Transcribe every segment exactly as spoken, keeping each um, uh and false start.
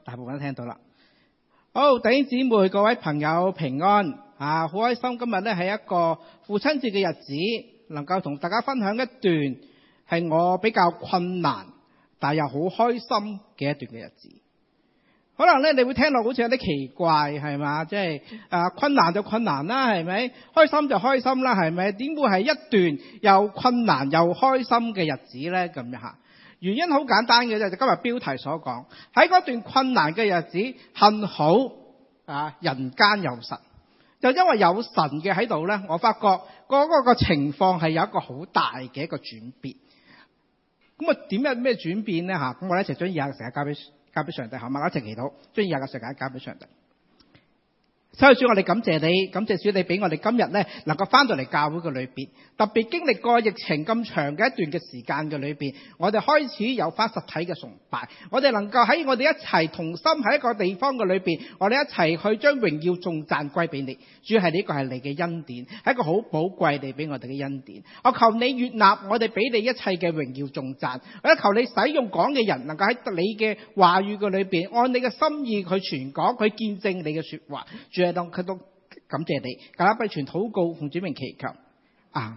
大部分都聽到啦。好，弟兄姊妹、各位朋友平安啊！好開心今日咧係一個父親節嘅日子，能夠同大家分享一段係我比較困難但又好開心嘅一段嘅日子。可能咧你會聽落好似有啲奇怪，係嘛？即係啊困難就困難啦，係咪？開心就開心啦，係咪？點會係一段又困難又開心嘅日子咧？咁樣吓。原因好簡單嘅啫，就今日標題所講，喺嗰段困難嘅日子，幸好啊人間有神，就因為有神嘅喺度咧，我發覺嗰個個情況係有一個好大嘅一個轉變。咁啊點樣咩轉變咧吓？咁我哋一齊將以下嘅時間交俾交俾上帝，好嘛？一齊祈禱，將以下嘅時間交俾上帝。所以主，我哋感謝你，感謝主你俾我哋今日咧能夠翻到嚟教會嘅裏邊，特別經歷過疫情咁長嘅一段嘅時間嘅裏邊，我哋開始有翻實體嘅崇拜，我哋能夠喺我哋一齊同心喺一個地方嘅裏邊，我哋一齊去將榮耀頌讚歸俾你。主係呢個係你嘅恩典，係一個好寶貴你俾我哋嘅恩典。我求你悅納我哋俾你一切嘅榮耀頌讚，我求你使用講嘅人能夠喺你嘅話語嘅裏邊，按你嘅心意去傳講，去見證你嘅說話。主係當佢都感謝你，大家不全禱告，奉主名祈求。啊！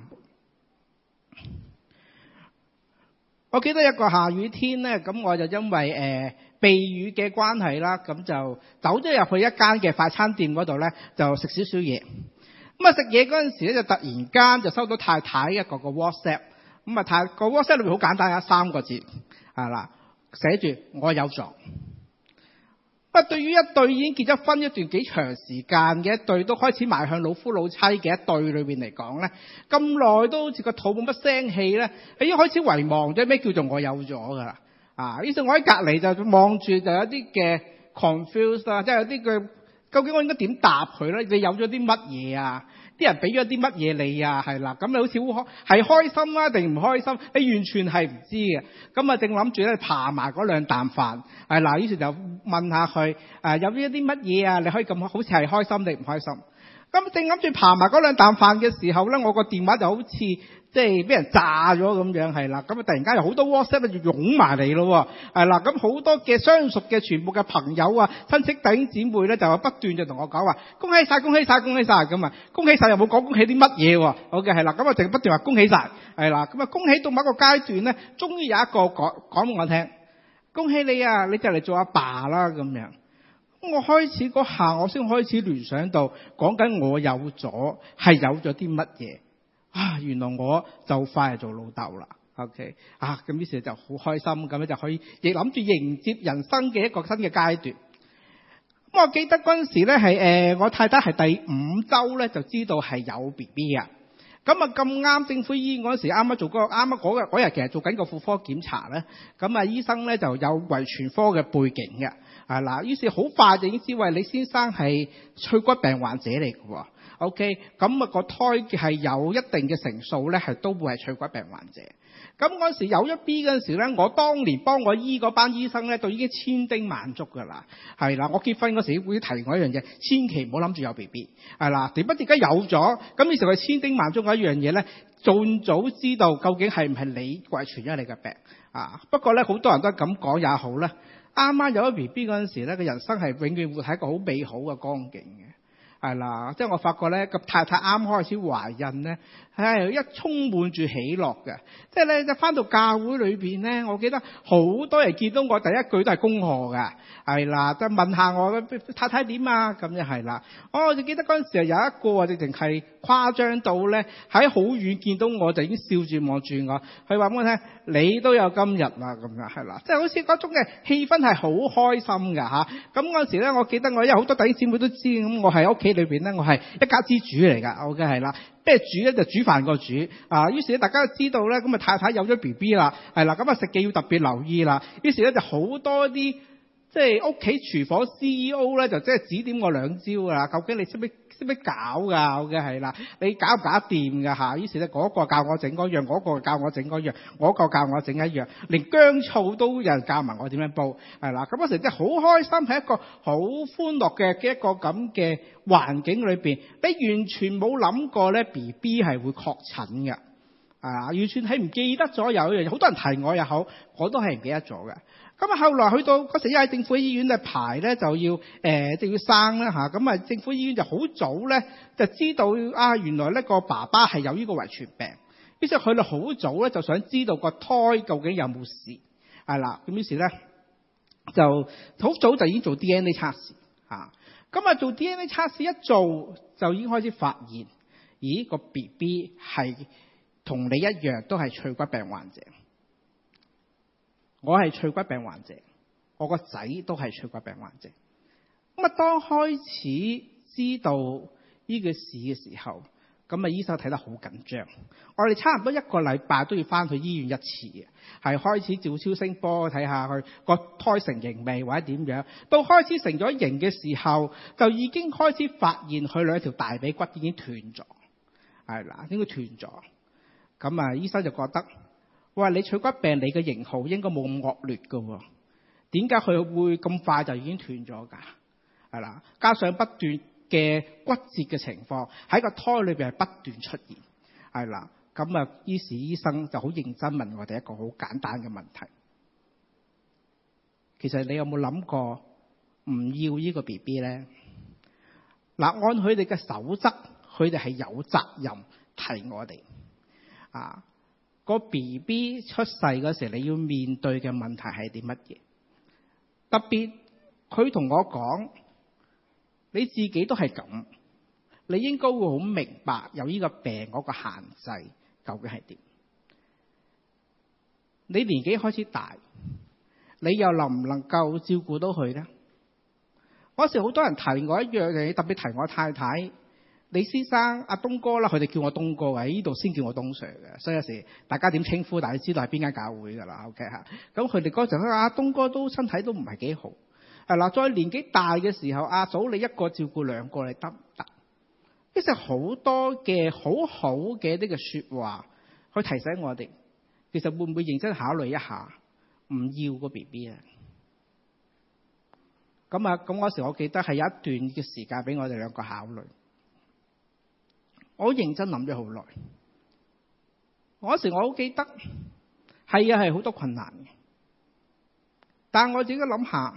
我記得一個下雨天咧，咁我就因為誒、呃、避雨嘅關係啦，咁就走咗入去一間嘅快餐店嗰度咧，就食少少嘢。咁啊食嘢嗰陣時咧，就突然間就收到太太一個個 WhatsApp。咁啊太個 WhatsApp 裏面好簡單，有三個字係啦，寫住我有咗。不過對於一對已經結咗婚一段幾長時間嘅一對，都開始邁向老夫老妻嘅一對裏邊嚟講咧，咁耐都好似個肚冇乜聲氣咧，已經開始遺忘咗咩叫做我有咗噶啦。啊，於是我喺隔離就望住就有啲嘅 confuse 啦，即係有啲嘅究竟我應該點答佢咧？你有咗啲乜嘢啊？啲人俾咗啲乜嘢你啊？係啦，咁你好似好開係開心啊定唔開心？你完全係唔知嘅。咁啊正諗住咧爬埋嗰兩啖飯，係嗱，於是就問下佢誒有咗啲乜嘢啊？你可以咁好似係開心定唔開心？咁正諗住爬埋嗰兩啖飯嘅時候咧，我個電話就好似即係俾人炸咗咁樣，係啦。咁啊突然間有好多 WhatsApp 就湧埋嚟咯，係啦。咁好多嘅相熟嘅全部嘅朋友啊、親戚弟兄姊妹咧，就不斷就同我講話恭喜晒、恭喜晒、恭喜晒咁啊！恭喜晒又冇講恭喜啲乜嘢喎？好嘅係啦，咁啊淨係不斷話恭喜晒，係啦。咁啊恭喜到某一個階段咧，終於有一個講講俾我聽，恭喜你啊！你就嚟做阿爸啦咁樣。我開始嗰下，我先開始聯想到講緊我有咗係有咗啲乜嘢啊！原來我就快係做老豆啦。OK 啊，咁於是就好開心，咁樣就可以亦諗住迎接人生嘅一個新嘅階段。咁我記得嗰陣時咧係誒，我太太係第五週咧就知道係有 B B 啊。咁啊咁啱政府醫院嗰陣時啱啱做嗰個啱啱嗰日嗰日其實做緊個婦科檢查咧，咁啊醫生咧就有遺傳科嘅背景嘅。啊嗱，於是好快就已經知為李先生係脆骨病患者嚟嘅喎。OK，咁啊個胎係有一定嘅成數咧，係都會係脆骨病患者。咁嗰陣時有一 B 嗰陣時咧，我當年幫我醫嗰班醫生咧，都已經千叮萬囑㗎啦。係啦，我結婚嗰時會提我一樣嘢，千祈唔好諗住有 B B。係啦，點不知而家有咗，咁於是佢千叮萬囑嗰一樣嘢咧，盡早知道究竟係唔係你遺傳咗你嘅病啊？不過咧，好多人都咁講也好啦。啱啱有咗 B B 嗰陣時咧，個人生係永遠會係一個好美好嘅光景嘅，係啦。即係我發覺咧，個太太啱開始懷孕咧，係一充滿住喜樂嘅。即係咧，一返到教會裏邊咧，我記得好多人見到我第一句都係恭賀嘅，係啦，就問下我太太點啊，咁就係啦。我就記得嗰陣時有一個啊，直情係誇張到咧，喺好遠見到我就已經笑住望住我，佢話俾我聽：你都有今日啦，咁樣係啦，即係好似嗰種嘅氣氛係好開心㗎嚇。咁嗰陣時咧，我記得我因為好多弟兄姊妹都知，咁我喺屋企裏邊咧，我係一家之主嚟㗎，我嘅係啦。咩煮咧就煮飯個煮啊！於是咧大家都知道咧，咁啊太太有咗 B B 啦，係啦，咁啊食嘅要特別留意啦。於是咧就好多啲即係屋企廚房 C E O 咧，就即係指點我兩招㗎啦。究竟你識唔識識唔識搞㗎？我嘅係啦，你搞唔搞得掂㗎嚇？於是咧嗰個教我整嗰樣，嗰個教我整嗰樣，嗰個教我整一樣，連薑醋都有人教埋我點樣煲，係啦。咁嗰時真係好開心，係一個好歡樂嘅嘅一個咁嘅環境裏邊，你完全冇諗過咧 B B 係會確診嘅。 啊，完全係唔記得咗有一樣嘢，好多人提我又好，我都係唔記得咗嘅。咁啊，後來去到嗰時，因為政府醫院嘅排咧就要誒，就要生啦嚇。咁啊，政府醫院就好早咧就知道啊，原來呢個爸爸係有呢個遺傳病。於是佢哋好早咧就想知道個胎究竟有冇事，係啦。咁於是咧就好早就已經做 D N A 測試嚇。咁啊，做 D N A 測試一做就已經開始發現，咦，個 B B 係同你一樣都係脆骨病患者。我係脆骨病患者，我個仔都係脆骨病患者。咁啊，當開始知道呢個事嘅時候，咁啊，醫生睇得好緊張。我哋差唔多一個禮拜都要翻去醫院一次嘅，係開始照超聲波睇下佢個胎成型未或者點樣。到開始成咗型嘅時候，就已經開始發現佢兩條大髀骨已經斷咗，係啦，應該斷咗。咁啊，醫生就覺得，哇！你脆骨病，你嘅型號應該冇咁惡劣㗎喎，點解佢會咁快就已經斷咗㗎？係啦，加上不斷嘅骨折嘅情況喺個胎裏邊係不斷出現，係啦，咁啊，於是醫生就好認真問我哋一個好簡單嘅問題：其實你有冇諗過唔要呢個 B B 咧？嗱，按佢哋嘅守則，佢哋係有責任提我哋啊。個 B B 出世嗰時，你要面對嘅問題係啲乜嘢？特別佢同我講，你自己都係咁，你應該會好明白有呢個病嗰個限制究竟係點。你年紀開始大，你又能唔能夠照顧到佢咧？嗰時好多人提我一樣嘢，特別提我太太。李先生、阿東哥啦，佢哋叫我東哥，喺呢度先叫我東 Sir 嘅，所以有時大家點稱呼，大家知道係邊間教會㗎啦。OK 嚇，咁佢哋嗰陣阿東哥都身體都唔係幾好，係啦。再年紀大嘅時候，阿嫂你一個照顧兩個，你得唔得？其實好多嘅好好嘅呢個説話，去提醒我哋，其實會唔會認真考慮一下唔要個 B B 啊？咁啊，咁嗰時我記得係有一段嘅時間俾我哋兩個考慮。我好認真諗咗好耐，嗰時我好記得，係啊，係好多困難嘅，但係我自己諗下，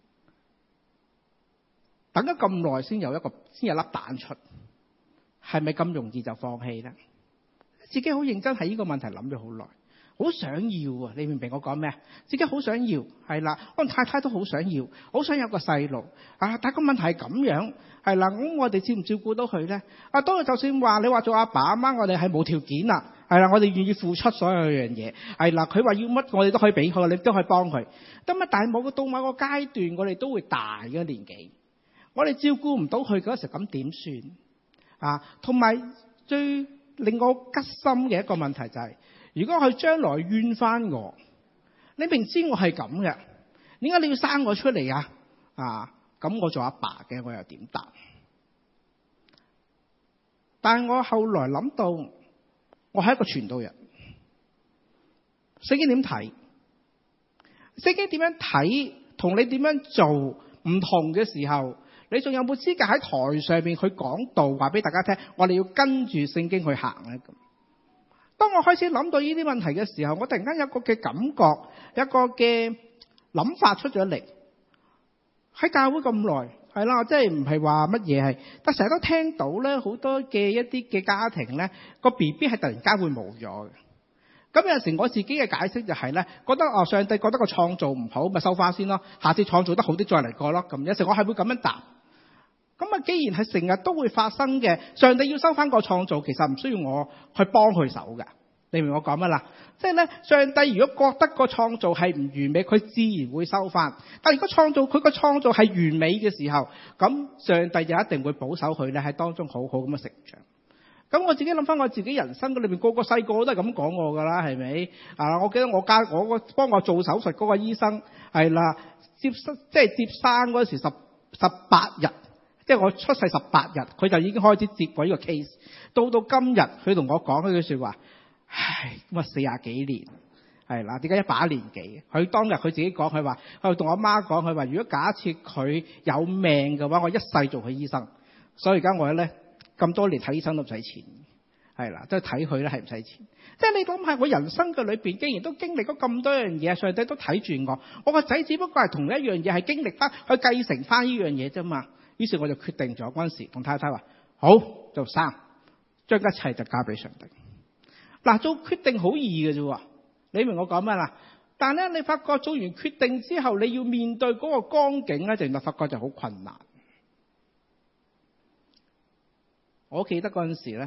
等咗咁耐先有一個先有粒蛋出，係咪咁容易就放棄咧？自己好認真喺呢個問題諗咗好耐，好想要啊！你明唔明我講咩啊？自己好想要，係啦，可能太太都好想要，好想有個細路啊！但係個問題係咁樣。係啦，咁我哋照唔照顧到佢咧？啊，當然就算話你話做阿爸阿媽，我哋係冇條件啦。係啦，我哋願意付出所有樣嘢。係啦，佢話要乜，我哋都可以俾佢，你都可以幫佢。咁啊，但係冇到某個階段，我哋都會大嘅年紀，我哋照顧唔到佢嗰時，咁點算啊？同埋最令我吉心嘅一個問題就係，如果佢將來怨翻我，你明知我係咁嘅，點解你要生我出嚟啊？啊！咁我做阿爸嘅，我又點答？但係我後來諗到，我係一個傳道人，聖經點睇？聖經點樣睇？同你點樣做唔同嘅時候，你仲有冇資格喺台上面去講道，話俾大家聽？我哋要跟住聖經去行咧。咁，當我開始諗到呢啲問題嘅時候，我突然間有個嘅感覺，有個嘅諗法出咗嚟。喺教會咁耐，係啦，即係唔係話乜嘢係，但成日都聽到咧，好多嘅一啲嘅家庭咧，個 B B 係突然間會冇咗嘅。咁有陣時我自己嘅解釋就係咧，覺得哦，上帝覺得個創造唔好，咪收翻先咯，下次創造得好啲再嚟過咯。咁有時我係會咁樣答。咁啊，既然係成日都會發生嘅，上帝要收翻個創造，其實唔需要我去幫佢手嘅。你明我講乜啦？即係咧，上帝如果覺得個創造係唔完美，佢自然會收翻。但如果創造佢個創造係完美嘅時候，咁上帝就一定會保守佢咧，喺當中好好咁嘅成長。咁我自己諗翻我自己人生嘅裏邊，個個細個都係咁講我噶啦，係咪？啊，我記得我家我個幫我做手術嗰個醫生係啦，接生即係接生嗰時十十八日，即係我出世十八日，佢就已經開始接過呢個 case。到到今日，佢同我講嗰句說話。唉，咁啊四廿幾年，係啦，點解一把年紀？佢當日佢自己講，佢話，佢同我媽講，佢話如果假設佢有命嘅話，我一世做佢醫生。所以而家我咧咁多年睇醫生都唔使錢， 係啦，都睇佢咧係唔使錢。即係你諗下，我人生嘅裏邊，竟然都經歷咗咁多樣嘢，上帝都睇住我。我個仔只不過係同一樣嘢，係經歷翻去繼承翻呢樣嘢啫嘛。於是我就決定咗嗰陣時，同太太話：好就生，將一切就交俾上帝。嗱，做決定好易嘅啫，你明我講咩啦？但係咧，你發覺做完決定之後，你要面對嗰個光景咧，就原來發覺就好困難。我記得嗰陣時咧，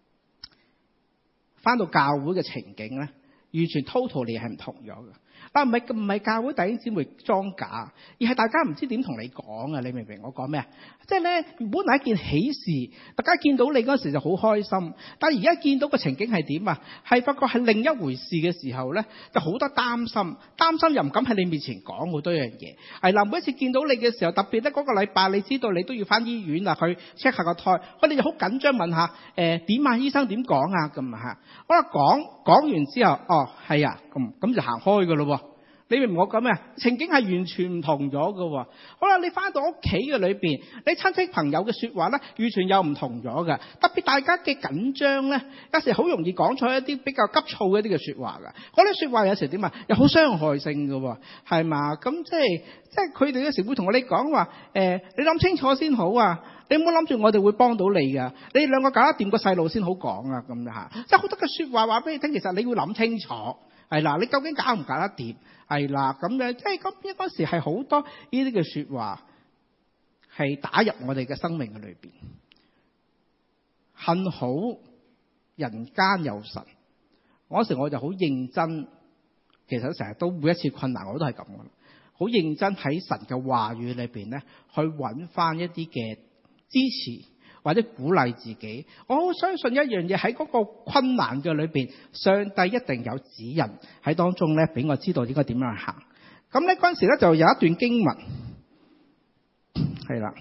翻到教會嘅情景咧，完全 totally 係唔同咗嘅。啊，唔係唔係教會弟兄姊妹裝假，而係大家唔知點同你講啊！你明唔明我講咩啊？即係咧，原本係一件喜事，大家見到你嗰時就好開心。但係而家見到個情景係點啊？係發覺係另一回事嘅時候咧，就好多擔心，擔心又唔敢喺你面前講好多樣嘢。係啦，每一次見到你嘅時候，特別咧嗰個禮拜，你知道你都要翻醫院啊，去 check 下個胎，我哋就好緊張問下誒點啊？醫生點講啊？咁啊嚇，我話講講完之後，哦係啊，咁咁就行開㗎咯喎。你明唔明我講咩啊？情景係完全唔同咗㗎喎。好啦，你翻到屋企嘅裏邊，你親戚朋友嘅説話咧，完全又唔同咗㗎。特別大家嘅緊張咧，有時好容易講錯一啲比較急躁嘅一啲嘅説話㗎。嗰啲説話有時點啊？又好傷害性㗎喎，係嘛？咁即係即係佢哋有時會同我哋講話誒，你諗清楚先好啊！你唔好諗住我哋會幫到你㗎，你哋兩個搞得掂個細路先好講啊！咁樣嚇，即係好多嘅説話話俾你聽，其實你要諗清楚。係啦，你究竟搞唔搞得掂？係啦，咁樣即係咁嗰時係好多呢啲嘅説話係打入我哋嘅生命嘅裏邊。幸好人間有神，嗰時我就好認真。其實成日都每一次困難我都係咁嘅，好認真喺神嘅話語裏邊咧，去揾翻一啲嘅支持。或者鼓勵自己，我好相信一樣嘢喺嗰個困難嘅裏邊，上帝一定有指引喺當中咧，俾我知道應該點樣行。咁咧嗰陣時咧就有一段經文，係啦，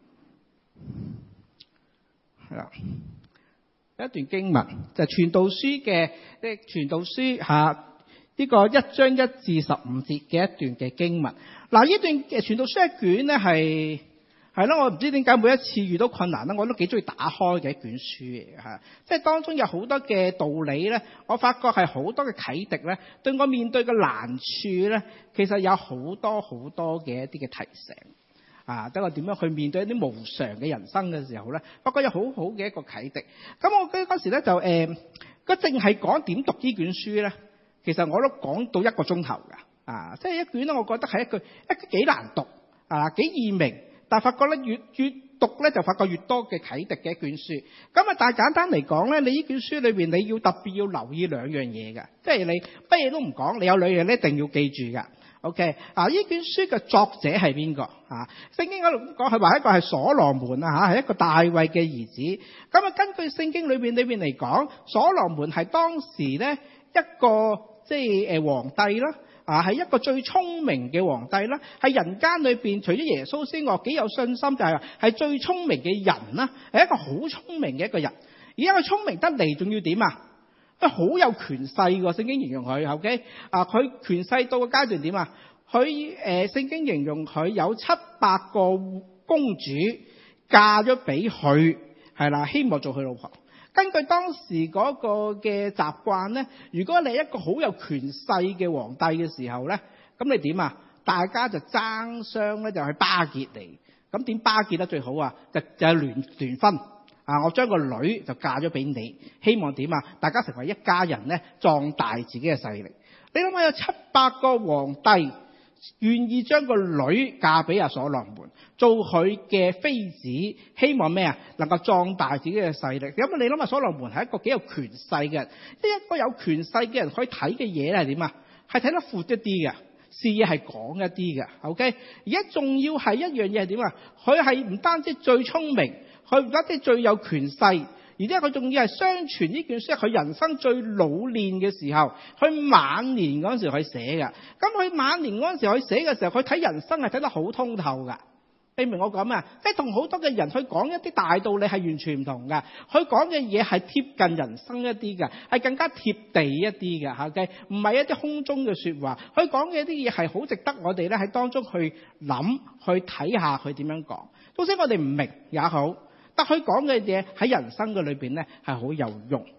係啦，有一段經文就係、是、傳道書嘅，即係傳道書嚇呢個一章一至十五節嘅一段嘅經文。嗱，呢段嘅傳道書一卷咧係。係咯，我唔知點解每一次遇到困難咧，我都幾中意打開嘅一卷書嚟嘅嚇。即係當中有好多嘅道理咧，我發覺係好多嘅啟迪咧，對我面對嘅難處咧，其實有好多好多嘅一啲嘅提醒啊，等我點樣去面對一啲無常嘅人生嘅時候咧，發覺有好好嘅一個啟迪。咁我記得嗰時咧就誒，個淨係講點讀呢卷書咧，其實我都講到一個鐘頭㗎啊！即係一卷咧，我覺得係一句一個幾難讀啊，幾易明。但係發覺咧，越越讀咧，就發覺越多嘅啟迪嘅一卷書。咁啊，但係簡單嚟講咧，你呢卷書裏邊你要特別要留意兩樣嘢嘅，即係你乜嘢都唔講，你有兩樣咧一定要記住㗎。OK，啊，呢卷書嘅作者係邊個啊？聖經嗰度講係話一個係所羅門啊嚇，係一個大衛嘅兒子。咁啊，根據聖經裏邊裏邊嚟講，所羅門係當時咧一個即係誒皇帝啦。啊，係一個最聰明嘅皇帝啦，係人間裏邊除咗耶穌之外，幾有信心就係係最聰明嘅人啦，係一個好聰明嘅一個人。而家佢聰明得嚟，仲要點啊？佢好有權勢喎，聖經形容佢 OK 啊，佢權勢到嘅階段點啊？佢誒聖經形容佢有七百個公主嫁咗俾佢，係啦，希望做佢老婆。根據當時嗰個嘅習慣咧，如果你係一個好有權勢嘅皇帝嘅時候咧，咁你點啊？大家就爭相咧就去巴結你。咁點巴結得最好啊？就就係聯聯婚啊！我將個女就嫁咗俾你，希望點啊？大家成為一家人咧，壯大自己嘅勢力。你諗下，有七百個皇帝願意將個女嫁俾阿所羅門，做佢嘅妃子，希望咩啊？能夠壯大自己嘅勢力。咁你諗下，所羅門係一個幾有權勢嘅人，即係一個有權勢嘅人可以睇嘅嘢係點啊？係睇得闊一啲嘅，視野係廣一啲嘅。OK，而家仲要係一樣嘢係點啊？佢係唔單止最聰明，佢唔單止最有權勢。而且佢仲要係相傳呢卷書係佢人生最老練嘅時候，佢晚年嗰陣時佢寫嘅。咁佢晚年嗰陣時佢寫嘅時候，佢睇人生係睇得好通透㗎。你明我講咩？即係同好多嘅人去講一啲大道理係完全唔同㗎。佢講嘅嘢係貼近人生一啲㗎，係更加貼地一啲㗎。OK，唔係一啲空中嘅説話。佢講嘅一啲嘢係好值得我哋咧喺當中去諗，去睇下佢點樣講。即使我哋唔明也好。但佢講嘅嘢喺人生嘅裏邊咧係好有用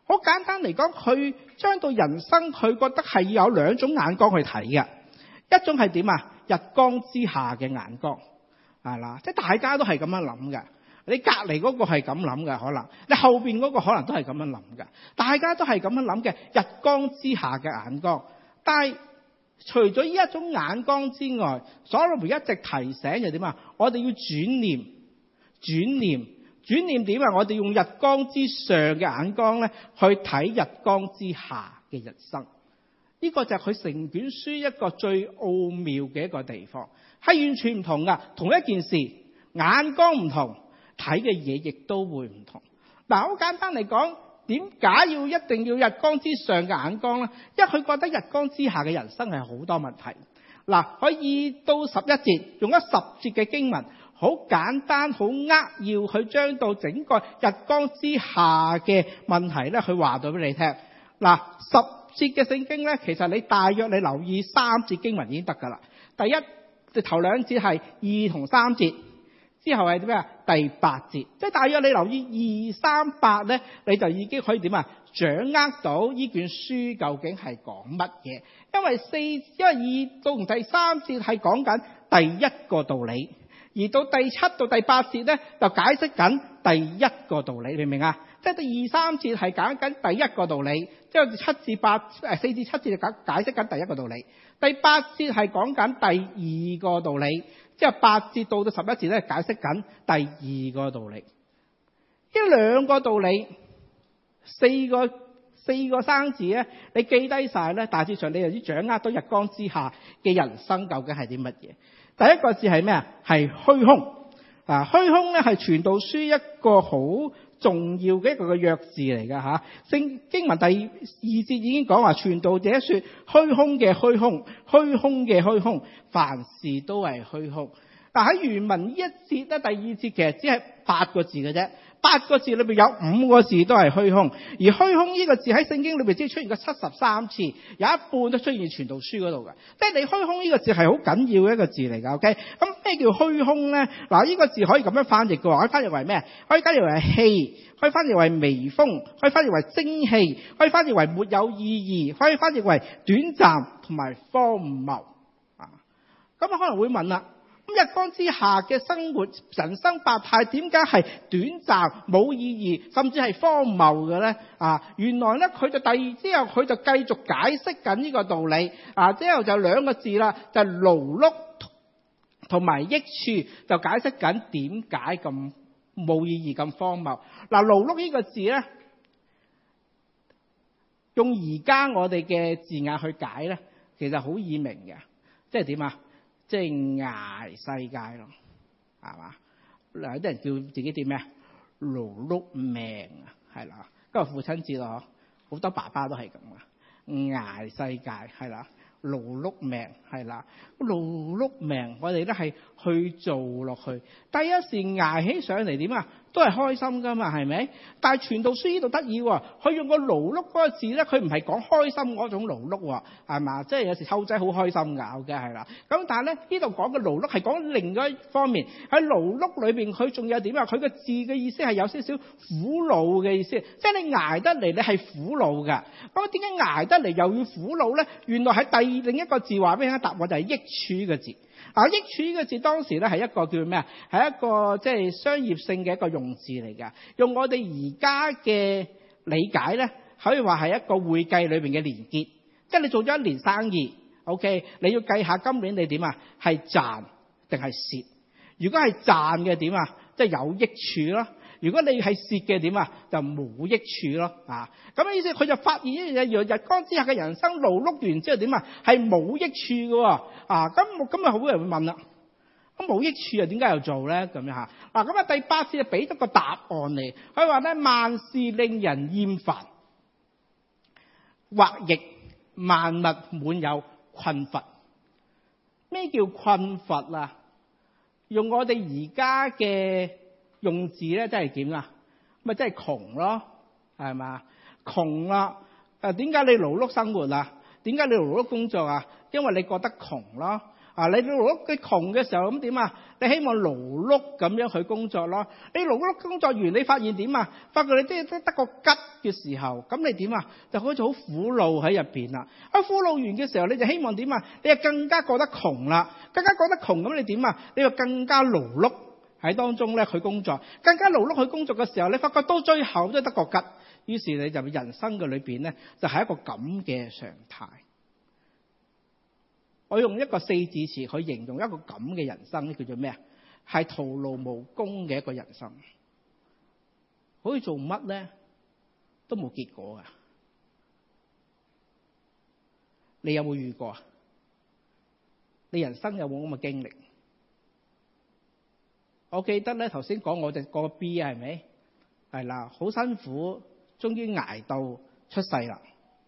好簡單嚟講，佢將到人生佢覺得係有兩種眼光去睇嘅。一種係點啊？日光之下嘅眼光係啦，即係大家都係咁樣諗嘅。你隔離嗰個係咁諗嘅，可能你後邊嗰個可能都係咁樣諗嘅。大家都係咁樣諗嘅，日光之下嘅眼光。但係除咗呢一種眼光之外，所羅門一直提醒就點啊？我哋要轉念，轉念，轉念點啊？我哋用日光之上嘅眼光咧，去睇日光之下嘅人生。呢個就係佢成卷書一個最奧妙嘅一個地方，係完全唔同噶。同一件事，眼光唔同，睇嘅嘢亦都會唔同。嗱，好簡單嚟講，點解要一定要日光之上嘅眼光咧？因為佢覺得日光之下嘅人生係好多問題。嗱，可以到十一節，用咗十節嘅經文，好簡單，好扼要，去將到整個日光之下嘅問題咧，佢話到俾你聽。嗱，十節嘅聖經咧，其實你大約你留意三節經文已經得噶啦。第一，頭兩節係二同三節，之後係點啊？第八節，即係大約你留意二三八咧，你就已經可以點啊？掌握到呢卷書究竟係講乜嘢？因為四，因為二到同第三節係講緊第一個道理，而到第七到第八節咧就解釋緊第一個道理，明唔明啊？即係第二三節係講緊第一個道理，即係七至八誒四至七節就解解釋緊第一個道理，第八節係講緊第二個道理，即係八節到到十一節咧解釋緊第二個道理。呢兩個道理，四個四個生字咧，你記低晒咧，大致上你就知掌握到日光之下嘅人生究竟係啲乜嘢。第一個字係咩啊？係虛空啊！虛空咧係傳道書一個好重要嘅一個嘅約字嚟㗎嚇。聖經文第二節已經講話，傳道者說虛空嘅虛空，虛空嘅虛空，凡事都係虛空。但喺原文呢一節咧，第二節其實只係八個字嘅啫。八個字裏邊有五個字都係虛空，而虛空呢個字喺聖經裏邊只出現過七十三次，有一半都出現喺傳道書嗰度嘅。即係你虛空呢個字係好緊要嘅一個字嚟㗎。OK，咁咩叫虛空咧？嗱，呢個字可以咁樣翻譯嘅話，可以翻譯為咩？可以翻譯為氣，可以翻譯為微風，可以翻譯為蒸氣，可以翻譯為沒有意義，可以翻譯為短暫同埋荒謬啊。咁啊可能會問啦。咁日光之下嘅生活，人生百態，點解係短暫、冇意義，甚至係荒謬嘅咧？啊，原來咧佢就第二之後佢就繼續解釋緊呢個道理。啊，之後就兩個字啦，就係勞碌同埋益處，就解釋緊點解咁冇意義、咁荒謬。嗱，勞碌呢個字咧，用而家我哋嘅字眼去解咧，其實好易明嘅，即係點啊？即係捱世界咯，係嘛？嗱，有啲人叫自己點咩啊？勞碌命啊，係啦。今日父親節咯，好多爸爸都係咁啊，捱世界係啦，勞碌命係啦，勞碌命我哋咧係去做落去，第一時捱起上嚟點啊？都係開心噶嘛，係咪？但係傳道書呢度得意喎，佢用個勞碌嗰個字咧，佢唔係講開心嗰種勞碌喎，係嘛？即係有時湊仔好開心㗎，嘅係啦。咁但係咧呢度講嘅勞碌係講另一方面，喺勞碌裏邊佢仲有點啊？佢個字嘅意思係有少少苦惱嘅意思，即係你捱得嚟你係苦惱㗎。咁點解捱得嚟又要苦惱咧？原來喺第另一個字話俾你聽，答案就係益處嘅字。啊，益處呢個字當時咧係一個叫咩啊？係一個即係商業性嘅一個用字嚟㗎。用我哋而家嘅理解咧，可以話係一個會計裏邊嘅連結。即係你做咗一年生意 ，OK，你要計下今年你點啊？係賺定係蝕？如果係賺嘅點啊？即係有益處咯。如果你係蝕嘅點啊？就冇益處咯。啊，咁嘅意思佢就發現一樣嘢，日光之下嘅人生勞碌完之後點啊？係冇益處嘅喎。啊，咁今日好多人會問啦，咁冇益處啊？點解又做咧？咁樣嚇。嗱，咁啊第八節就俾咗個答案嚟，佢話咧萬事令人厭煩，或譯萬物滿有困乏。咩叫困乏啊？用我哋而家嘅用字咧，真係點啊？咪真係窮咯，係嘛？窮啦！誒，點解你勞碌生活啊？點解你勞碌工作啊？因為你覺得窮咯。 啊，你勞碌嘅窮嘅時候咁點啊？你希望勞碌咁樣去工作咯。你勞碌工作完，你發現點啊？發覺你即係得個吉嘅時候，咁你點啊？就好似好苦惱喺入邊啦。啊，苦惱完嘅時候，你就希望點啊？你就更加覺得窮啦，更加覺得窮咁，你點啊？你就更加勞碌喺當中咧去工作，更加勞碌去工作嘅時候，你發覺到最後都係得個吉，於是你就人生嘅裏邊咧就係一個咁嘅常態。我用一個四字詞去形容一個咁嘅人生，叫做咩啊？係徒勞無功嘅一個人生。可以做乜咧？都冇結果啊！你有冇遇過啊？你人生有冇咁嘅經歷？我記得咧，頭先講我哋個 B 係咪？係啦，好辛苦，終於捱到出世啦。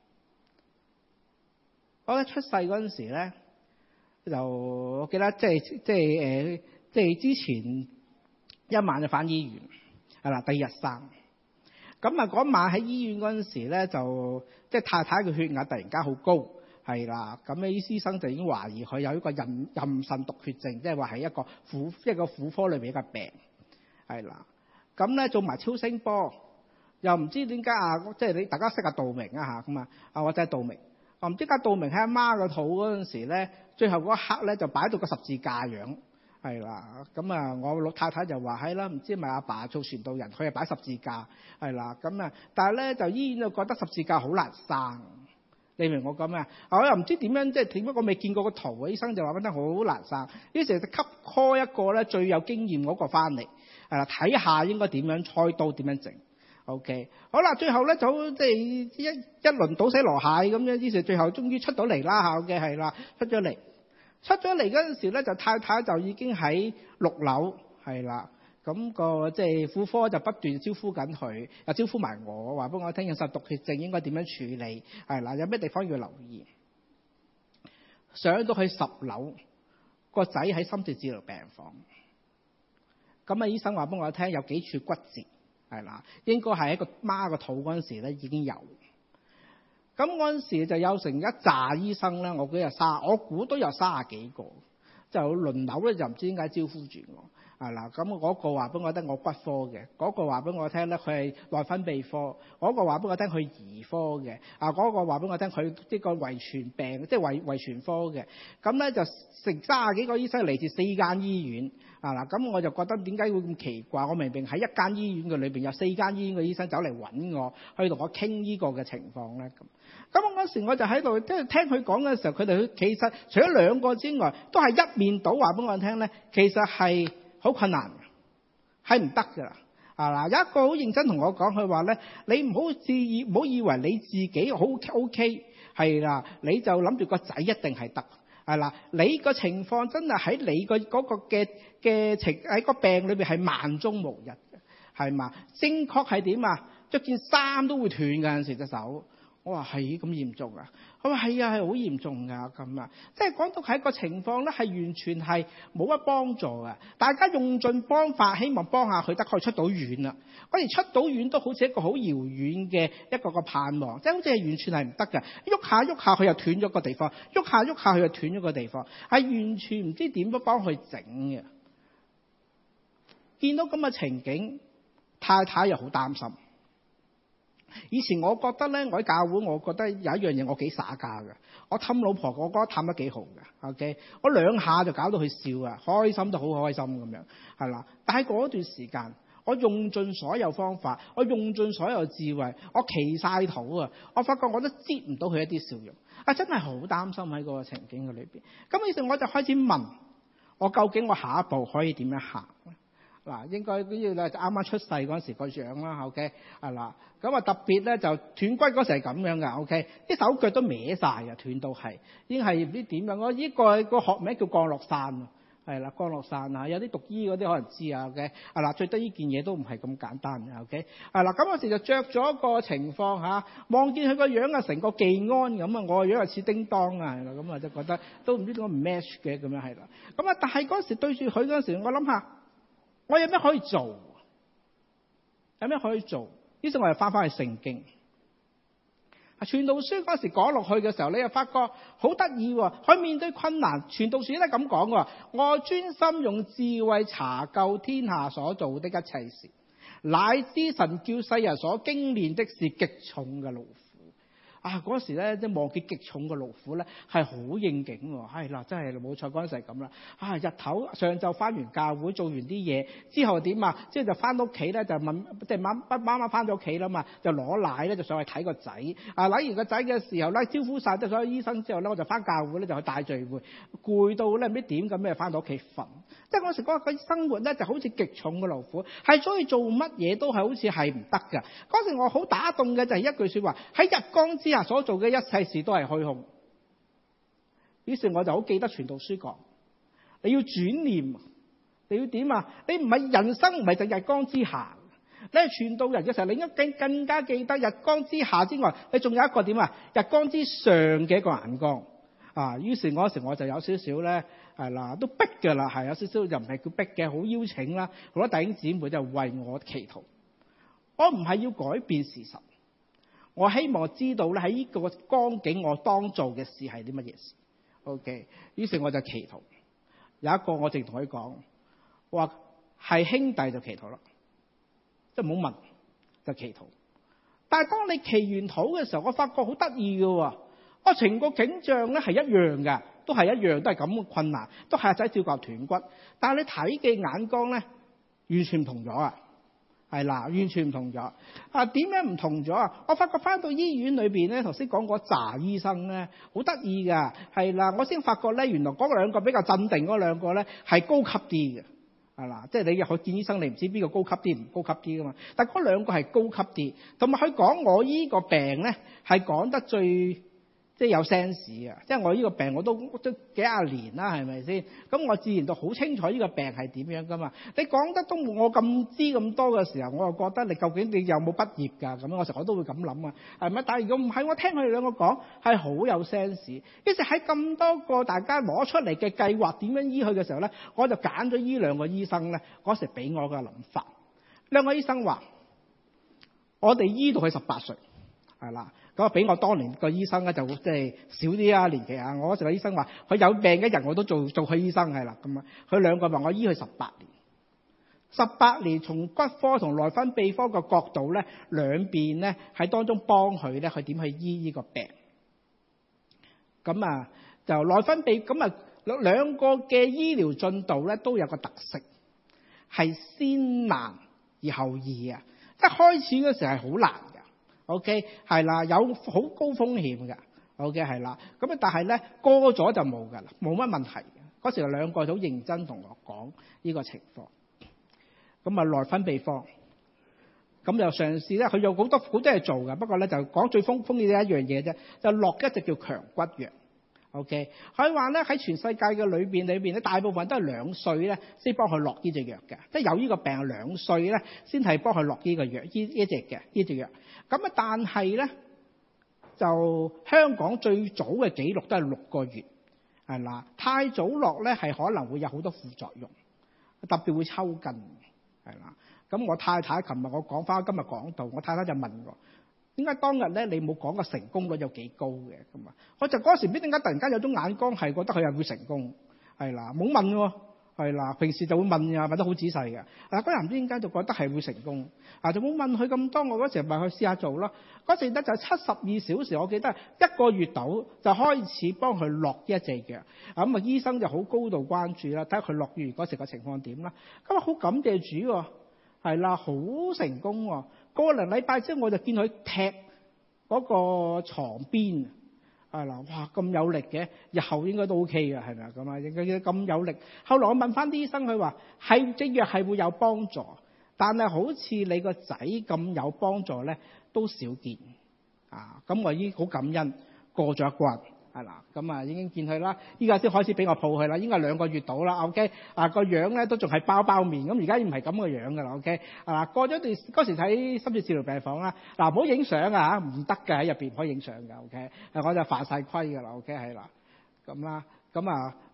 我一出世嗰陣時咧，就我記得即係即係誒，即係之前一晚就返醫院，係啦，第二日生。咁啊嗰晚喺醫院嗰陣時咧，就即係太太嘅血壓突然間好高，係啦。咁咧醫生就已經懷疑佢有一個妊妊娠毒血症，即係話係一個婦一個婦科裏邊嘅病，係啦。咁咧做埋超聲波，又唔知點解啊！即係你大家識阿道明啊嚇咁啊，啊我真係道明。我唔知家道明喺阿媽個肚嗰陣時咧，最後嗰一刻咧就擺到個十字架樣，係啦。咁啊，我老太太就話係啦，唔知係咪阿爸做傳道人，佢係擺十字架，係啦。咁啊，但係咧就醫院就覺得十字架好難生，你明我講咩啊？我又唔知點樣，即係點解我未見過個圖，醫生就話覺得好難生，於是就吸開一個咧最有經驗嗰個翻嚟，係啦，睇下應該點樣開刀點樣整。OK， 好啦，最後咧就即係一一輪倒死羅蟹咁樣，於是最後終於出到嚟啦嚇嘅係啦，出咗嚟，出咗嚟嗰陣時咧就太太就已經喺六樓係啦，咁個即係婦科就不斷招呼緊佢，又招呼埋我話俾我聽，有實毒血症應該點樣處理係啦，有咩地方要留意。上到去十樓，個仔喺深切治療病房，咁啊醫生話俾我聽有幾處骨折。係啦，應該係喺個媽個肚嗰陣時咧已經有。咁嗰陣時就有成一紮醫生咧，我估有卅，我估都有卅幾個，就輪流咧就唔知點解招呼住我。係啦，咁嗰個話俾我聽我骨科嘅，嗰個話俾我聽咧佢係內分泌科，嗰個話俾我聽佢兒科嘅，啊嗰個話俾我聽佢呢個遺傳病，即係遺遺傳科嘅。咁咧就成卅幾個醫生嚟自四間醫院。啊嗱，咁我就覺得點解會咁奇怪？我明明喺一間醫院嘅裏邊有四間醫院嘅醫生走嚟揾我，去同我傾呢個嘅情況咧。咁，咁我嗰時我就喺度即係聽佢講嘅時候，佢哋其實除咗兩個之外，都係一面倒話俾我聽咧，其實係好困難嘅，係唔得㗎啦。啊嗱，有一個好認真同我講，佢話咧：你唔好自以唔好以為你自己好 OK 係啦，你就諗住個仔一定係得。係啦，你個情況真係喺你個嗰個嘅嘅情喺個病裏邊係萬中無一嘅，係嘛？正確係點啊？着件衫都會斷㗎，有陣時隻手。我話係咁嚴重啊！佢話係啊，係好嚴重㗎咁啊！即係講到係一個情況咧，係完全係冇乜幫助嘅。大家用盡方法，希望幫下佢得可以出到院啦。嗰時出到院都好似一個好遙遠嘅一個個盼望，即係好似係完全係唔得嘅。喐下喐下佢又斷咗個地方，喐下喐下佢又斷咗個地方，係完全唔知點樣幫佢整嘅。見到咁嘅情景，太太又好擔心。以前我覺得咧，我喺教會，我覺得有一樣嘢我幾耍家嘅。我氹老婆，我覺得氹得幾好嘅。OK，我兩下就搞到佢笑啊，開心到好開心咁樣，係啦。但係嗰段時間，我用盡所有方法，我用盡所有智慧，我祈晒禱啊，我發覺我都接唔到佢一啲笑容啊，真係好擔心喺嗰個情景嘅裏邊。咁於是我就開始問我，究竟我下一步可以點樣行？嗱，應該呢啲咧就啱啱出世嗰陣時個樣啦 ，OK， 係啦。咁啊特別咧就斷骨嗰時係咁樣㗎 ，OK，啲手腳都歪晒啊，斷到係已經係唔知點樣。我呢個個學名叫降落傘，係啦，降落傘啊，有啲讀醫嗰啲可能知啊 ，OK， 係啦，最得呢件嘢都唔係咁簡單嘅 ，OK， 係啦。咁嗰時就着咗個情況嚇，望見佢個樣啊，成個技安咁啊，我個樣又似叮當啊，係啦，咁啊就覺得都唔知點解唔 match 嘅咁樣係啦。咁啊，但係嗰時對住佢嗰時，我諗下。我有咩可以做？有咩可以做？於是我又翻返去聖經， 傳道書嗰時講落去嘅時候，你又發覺好得意喎。佢面對困難，傳道書都係咁講喎。我專心用智慧查究天下所做的一切事，乃知神叫世人所經練的是極重嘅勞苦。啊！嗰時咧，即係望見極重嘅勞苦咧，係好應景喎。係啦，真係冇錯，嗰陣時係咁啦。啊，日頭上晝翻完教會做完啲嘢之後點啊？即係就翻屋企咧，就問即係媽媽媽翻咗屋企啦嘛，就攞奶咧就上去睇個仔。啊，睇完個仔嘅時候咧，招呼晒即係所有醫生之後咧，我就翻教會咧就去大聚會，攰到咧唔知點咁咩翻到屋企瞓。即係嗰時嗰個生活咧就好似極重嘅勞苦，係所以做乜嘢都係好似係唔得㗎。嗰時我好打動嘅就係一句説話：喺日光之下所做嘅一切事都係虛空。於是我就好記得傳道書講：你要轉念，你要點啊？你唔係人生唔係就日光之下，你係傳道人嘅時候，你應該更更加記得日光之下之外，你仲有一個點啊？日光之上嘅一個眼光啊！於是嗰時我就有少少咧。係啦，都逼㗎啦，係有少少就唔係叫逼嘅，好邀請啦，好多弟兄姊妹就為我祈禱。我唔係要改變事實，我希望知道咧喺呢個光景我當做嘅事係啲乜嘢事。OK， 於是我就祈禱。有一個我淨同佢講，話係兄弟就祈禱啦，即係唔好問就祈禱。但係當你祈完禱嘅時候，我發覺好得意嘅喎，我成個景象咧係一樣嘅。都係一樣，都係咁嘅困難，都係仔照腳斷骨。但係你睇嘅眼光咧，完全唔同咗啊！係啦，完全唔同咗。啊，點樣唔同咗啊？我發覺翻到醫院裏邊咧，頭先講嗰紮醫生咧，好得意㗎。係啦，我先發覺咧，原來嗰兩個比較鎮定嗰兩個咧係高級啲嘅。係啦，即係你入去見醫生，你唔知邊個高級啲唔高級啲㗎嘛？但係嗰兩個係高級啲，同埋佢講我依個病咧係講得最。即係有 sense 啊！即係我呢個病我都都幾廿年啦，係咪先？咁我自然都好清楚呢個病係點樣噶嘛。你講得都冇我咁知咁多嘅時候，我又覺得你究竟你有冇畢業㗎？咁樣我成日都會咁諗啊，係咪？但係如果唔係，我聽佢哋兩個講係好有 sense。於是喺咁多個大家攞出嚟嘅計劃點樣醫佢嘅時候咧，我就揀咗呢兩個醫生咧，嗰時俾我嘅諗法。兩個醫生話：我哋醫到佢十八歲，係啦。咁啊，俾我當年個醫生咧就即係少啲啊年紀啊。我嗰時個醫生話，佢有病嘅人我都做做佢醫生係啦。咁啊，佢兩個話我醫佢十八年，十八年從骨科同內分泌科嘅角度咧，兩邊咧喺當中幫佢咧，佢點去醫呢個病。咁啊，就內分泌咁啊，兩個嘅醫療進度咧都有個特色，係先難而後易啊！一開始嗰時係好難。OK 係啦，有好高風險嘅。OK 係啦，咁啊但係咧過咗就冇㗎啦，冇乜問題嘅。嗰時有兩個好認真同我講呢個情況。咁啊內分泌科，咁就嘗試咧，佢有好多好多嘢做㗎。不過咧就講最風風險嘅一樣嘢啫，就落一隻叫強骨藥。OK，佢話咧喺全世界嘅裏邊裏邊咧，大部分都係兩歲咧先幫佢落呢隻藥嘅，即係有呢個病兩歲咧先係幫佢落呢個藥，呢呢隻嘅呢隻藥。咁啊，但係咧就香港最早嘅記錄都係六個月，係啦，太早落咧係可能會有好多副作用，特別會抽筋，係啦。咁我太太琴日我講翻今日講道，我太太就問我。點解當日咧你冇講個成功率有幾高嘅咁啊？我就嗰時唔知點解突然間有種眼光係覺得佢係會成功，係啦，冇問喎，係啦，平時就會問啊，問得好仔細嘅。啊，嗰日唔知點解就覺得係會成功，啊就冇問佢咁多。我嗰時咪去試下做咯。嗰時咧就七十二小時，我記得一個月到就開始幫佢落呢一隻藥。咁啊，醫生就好高度關注啦，睇下佢落完嗰時個情況點啦。咁啊，好感謝主喎，係啦，好成功喎。個零禮拜之後我就見佢踢嗰個床邊，係啦，哇咁有力嘅，日後應該都 OK 嘅，係咪啊咁啊？應該咁有力。後來我問翻啲醫生，佢話係隻藥係會有幫助，但係好似你個仔咁有幫助咧，都少見啊。咁我已經好感恩過咗一關。係啦，咁啊已經見佢啦，依家先開始俾我抱佢啦，應該兩個月到啦。OK，啊個樣咧都仲係包包面，咁而家唔係咁嘅樣噶啦。OK，啊過咗段嗰時睇深切治療病房啦，嗱唔好影相啊，唔得㗎，喺入邊唔可以影相㗎。OK，啊我就犯晒規㗎啦。OK 係啦，咁啦，咁啊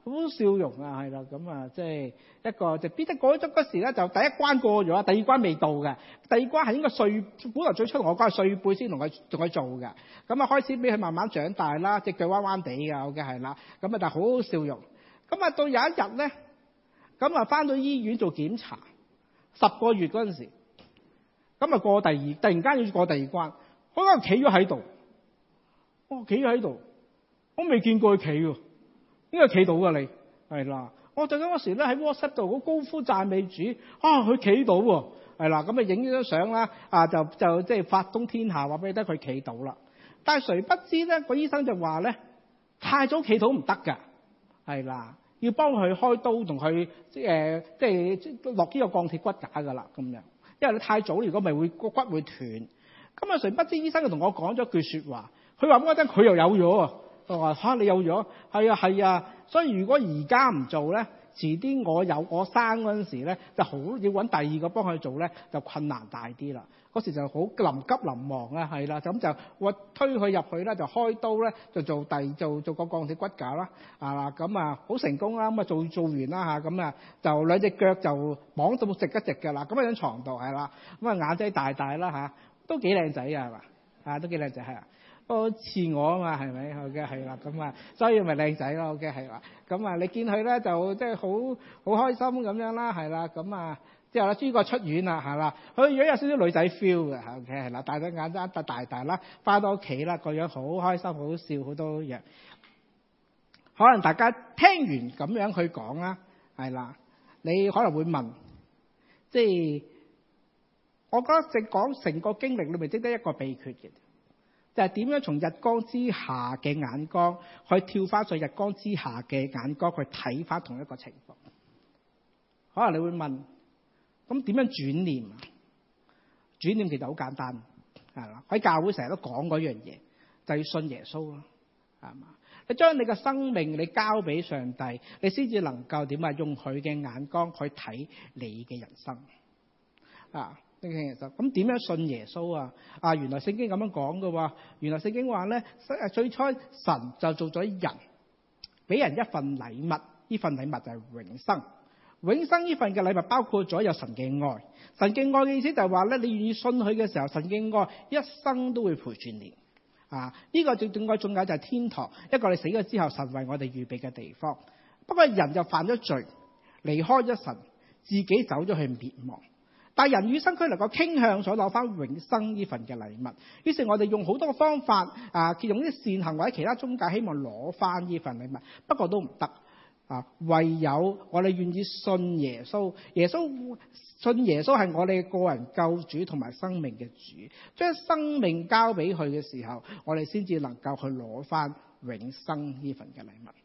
好笑容啊，係啦，咁啊，即係一個就彼得過咗嗰時咧，就第一關過咗，第二關未到嘅。第二關係應該歲，本來最初同我講係歲輩先同佢同佢做嘅。咁啊，開始俾佢慢慢長大啦，隻腳彎彎地嘅，好嘅係啦。咁啊，但係好好笑容。咁啊，到有一日咧，咁啊，翻到醫院做檢查，十個月嗰陣時，咁啊過第二，突然間要過第二關，佢嗰個企咗喺度，我企咗喺度，我未見過佢企喎。應該企到㗎你，係啦。我就嗰時咧喺 WhatsApp 度好高呼讚美主，啊佢企到喎，係啦。咁啊影咗張相啦，啊就就即係發東天下話俾你聽佢企到啦。但係誰不知咧，個醫生就話咧太早企到唔得㗎，係啦，要幫佢開刀同佢即係即係落呢個鋼鐵骨架㗎啦咁樣，因為你太早如果咪會個骨會斷。咁啊誰不知醫生就同我講咗句説話，佢話俾我聽佢又有咗啊。我話嚇你有咗，係啊係啊，所以如果而家唔做咧，遲啲我有我生嗰陣時咧，就好要揾第二個幫佢做咧，就困難大啲啦。嗰時就好臨急臨忙啊，係啦，咁就我推佢入去咧，就開刀咧，就做第做做個鋼鐵骨架啦，啊咁啊好成功啦，咁啊做做完啦嚇，咁啊就兩隻腳就綁到直一直嘅啦，咁喺張牀度係啦，咁啊眼仔大大啦嚇，都幾靚仔啊係嘛，啊都幾靚仔係啊。都似我啊嘛，係咪？好嘅，係啦，咁啊，所以咪靚仔咯，好嘅，係啦，咁啊，你見佢咧就即係好好開心咁樣啦，係啦，咁啊，之後咧朱哥出院啦，係啦，佢如果有少少女仔 feel 嘅，好嘅，係啦，大隻眼睛大大大啦，翻到屋企啦，個樣好開心，好笑，好多嘢。可能大家聽完咁樣去講啦，係啦，你可能會問，即係我覺得淨講成個經歷裏面，只得一個秘訣嘅。就係點樣從日光之下嘅眼光，去跳翻上日光之下嘅眼光去睇翻同一個情況。可能你會問，咁點樣轉念啊？轉念其實好簡單，係啦。喺教會成日都講嗰樣嘢，就要信耶穌咯，係嘛？你將你嘅生命你交俾上帝，你先至能夠點啊？用佢嘅眼光去睇你嘅人生啊！咁點樣信耶穌啊？啊，原來聖經咁樣講嘅喎。原來聖經話咧，最初神就做咗人，俾人一份禮物，呢份禮物就係永生。永生呢份嘅禮物包括咗有神嘅愛。神嘅愛嘅意思就係話咧，你願意信佢嘅時候，神嘅愛一生都會陪住你。啊，呢、這個最重要仲有就係天堂，一個你死咗之後，神為我哋預備嘅地方。不過人就犯咗罪，離開咗神，自己走咗去滅亡。但係人與生俱能夠傾向所攞翻永生呢份嘅禮物，於是我哋用好多方法啊，用啲善行或者其他宗教，希望攞翻呢份禮物，不過都唔得啊！唯有我哋願意信耶穌，耶穌信耶穌係我哋個人救主同埋生命嘅主，將生命交俾佢嘅時候，我哋先至能夠去攞翻永生呢份嘅禮物。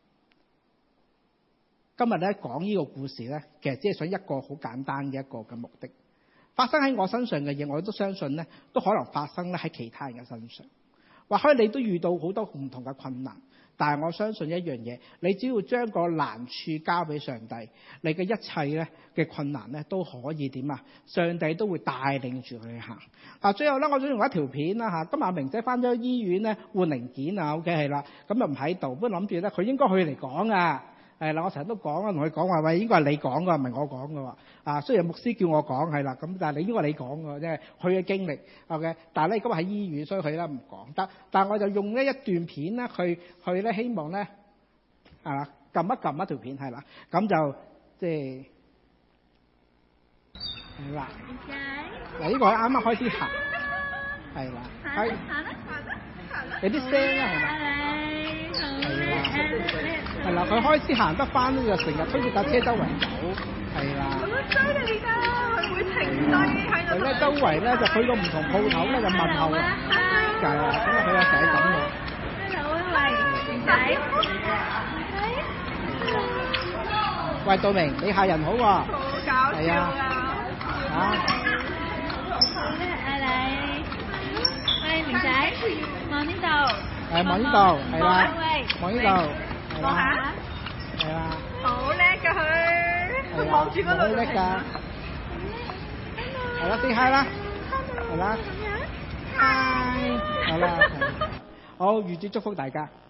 今日咧講呢個故事咧，其實只係想一個好簡單嘅一個嘅目的。發生喺我身上嘅嘢，我都相信咧，都可能發生咧喺其他人嘅身上。或許你都遇到好多唔同嘅困難，但係我相信一樣嘢，你只要將個難處交俾上帝，你嘅一切咧嘅困難咧都可以點啊？上帝都會帶領住佢去行。啊，最後咧，我想用一條片啦嚇。今日阿明仔翻咗醫院咧換零件啊 ，OK 係啦，咁又唔喺度，不過諗住咧佢應該去嚟講啊。係啦，我成日都講啊，同佢講話喂，應該係你講㗎，唔係我講㗎喎。啊，雖然牧師叫我講係啦，咁但係你應該係你講㗎，即係佢嘅經歷。OK，但係咧今日喺醫院，所以佢咧唔講得。但係我就用呢一段片咧，去去咧希望咧係啦，撳一撳一條片係啦，咁就即係係啦。嗱，呢個啱啱開始行，係啦，係有啲聲啊，係嘛？係啦，佢開始行得翻咧，就成日推住架車周圍走，係啦。好犀利㗎，佢會停低喺度。佢咧周圍咧就去到唔同鋪頭咧就問候，就係啦，咁啊佢阿仔咁嘅。Hello，喂，明仔。喂，道明，你客人好喎。好搞笑啊！啊。好叻啊你！喂，明仔，望呢度。誒，望呢度，係啦，望呢度。望下，係啦，好叻㗎佢，佢望住嗰度，好叻㗎，係啦，say hi啦，係啦，hi，好啦，好，預祝祝福大家。